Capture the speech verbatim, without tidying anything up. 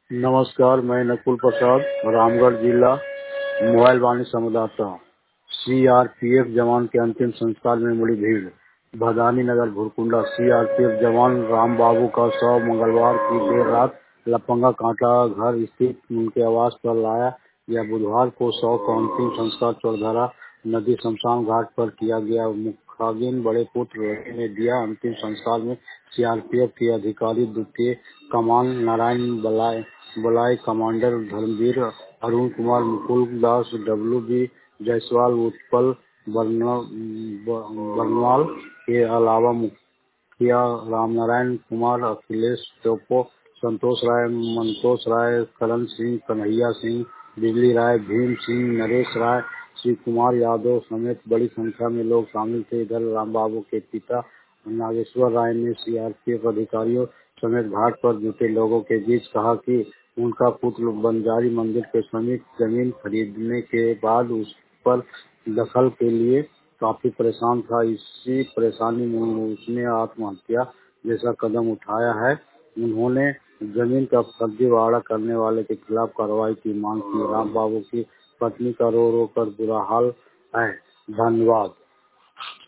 नमस्कार, मैं नकुल प्रसाद, रामगढ़ जिला, मोबाइल वाणी संवाददाता। सीआरपीएफ जवान के अंतिम संस्कार में बड़ी भीड़। भदानी नगर भुरकुंडा। सीआरपीएफ जवान राम बाबू का शव मंगलवार की देर रात लपंगा कांटा घर स्थित उनके आवास पर लाया। यह बुधवार को शव का अंतिम संस्कार चौधारा नदी शमशान घाट पर किया गया। मुखाग्नि बड़े पुत्र रवि ने दिया। अंतिम संस्कार में सीआरपीएफ के अधिकारी द्वितीय कमान Narayan Balai Balai commander Dharmveer, Arun Kumar, Mukul Das, W B Jaiswal, Utpal Barnwal के अलावा मुखिया रामनारायण कुमार, अखिलेश टोपो, संतोष राय, मंतोष राय, करण सिंह, कन्हैया सिंह, बिजली राय, भीम सिंह, नरेश राय, शिव कुमार यादव समेत बड़ी संख्या में लोग शामिल थे। इधर राम बाबू के पिता नागेश्वर राय ने सीआरपीएफ अधिकारियों समेत घाट पर जुटे लोगों के बीच कहा कि उनका पुत्र बंजारी मंदिर के समीप जमीन खरीदने के बाद उस पर दखल के लिए काफी परेशान था। इसी परेशानी में उसने आत्महत्या जैसा कदम उठाया है। उन्होंने जमीन का फर्जीवाड़ा करने वाले के खिलाफ कार्रवाई की मांग की। राम बाबू की पत्नी का रो रो कर बुरा हाल है। धन्यवाद।